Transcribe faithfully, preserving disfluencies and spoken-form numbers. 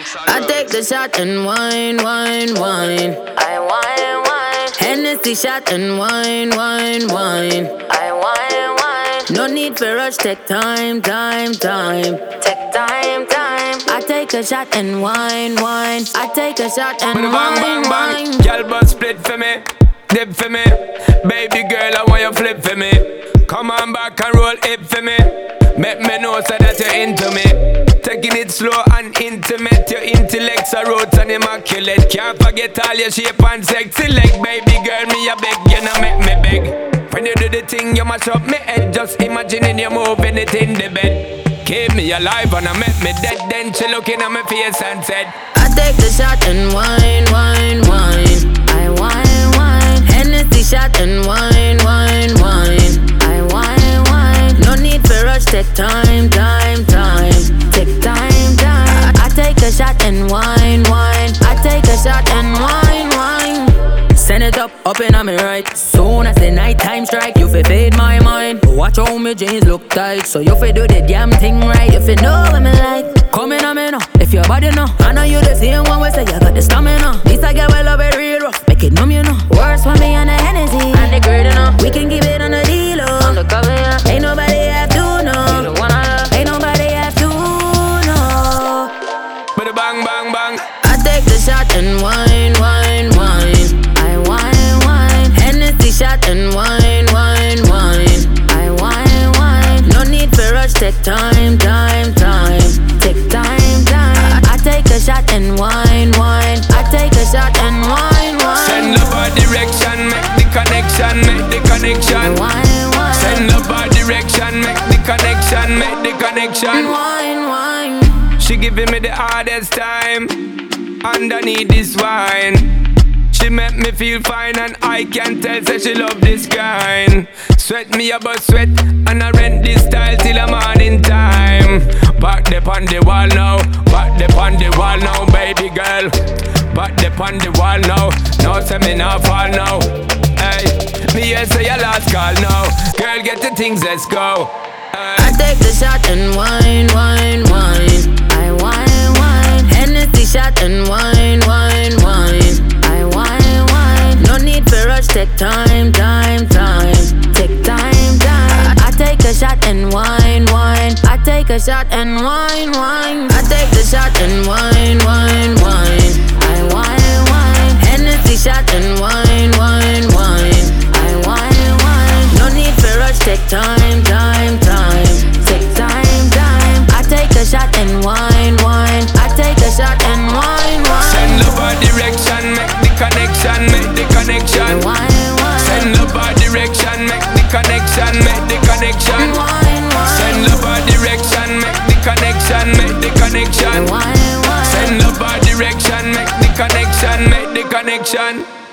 I take the shot and wine, wine, wine. I wine, wine. Hennessy shot and wine, wine, wine. I wine, wine. No need for rush, take time, time, time. Take time, time. I take a shot and wine, wine. I take a shot and Bang, wine, bang, bang. wine. Girl, but split for me, dip for me. Baby girl, I want you flip for me. Come on back and roll hip for me. Make me know so that you're into me. Taking it slow and intimate. Your intellect's a roots and immaculate. Can't forget all your shape and sexy leg. Baby girl, me a beg, you know make me beg. When you do the thing, you mash up me head. Just imagining you moving it in the bed. Keep me alive and I make me dead. Then she looking at my face and said, I take the shot and wine, wine, wine. I wine, wine. Hennessy shot and wine, wine, wine. I wine, wine. No need for rush, take time, time, time. Take time, time. I, I take a shot and wine, wine. I take a shot and wine, wine. Send it up, up and on me right. Soon as the night time strike, you fi fade my mind. Watch how my jeans look tight, so you fi do the damn thing right. You fi know what me like. Come in on me now, if your body know. I know you the same one way, say you got the stamina. This I get well love it real rough, make it numb you know. Worse for me on the Hennessy And the girl you know, we can keep it on the deal, oh. on the cover yeah. Ain't nobody have to You know. the one I love. Ain't nobody have to know. but bang, bang, bang. I take the shot and wine, wine, wine. I wine, wine. Hennessy shot and wine, wine, wine. I wine, wine. No need for rush, take time, time, time. Take time, time. I, I take a shot and wine, wine. I take a shot and wine, Send wine. love our direction, make the connection, make the connection. Wine, wine. Send love our direction, make the connection, make the connection. Wine, wine. She giving me the hardest time underneath this wine. She make me feel fine and I can tell say she love this kind. Sweat me about sweat and I rent this style till the morning time. Back the on the wall now, back the on the wall now, baby girl. Back the on the wall now, no say me not fall now. Hey, me here say your last call now. Girl, get the things, let's go. Hey. I take the shot and wine, wine, wine. I wine, wine. Hennessy shot and wine, wine, wine. I wine, wine. No need for rush, take time, time, time. Take time, time. I, I take a shot and wine, wine. I take a shot and wine, wine. I take the shot and wine, wine, wine. I wine, wine. Hennessy shot and wine, wine, wine. I wine, wine. No need for rush, take time, time, time. Take time, time. I take a shot and wine, wine. I take a shot and wine, wine. Send love our direction, make the connection, make the connection. Wine, wine. Send love our direction, make the connection, make the connection. Wine, wine. Send love our direction, make the connection, make the connection. Wine, wine. Send love our direction, make the connection, make the connection.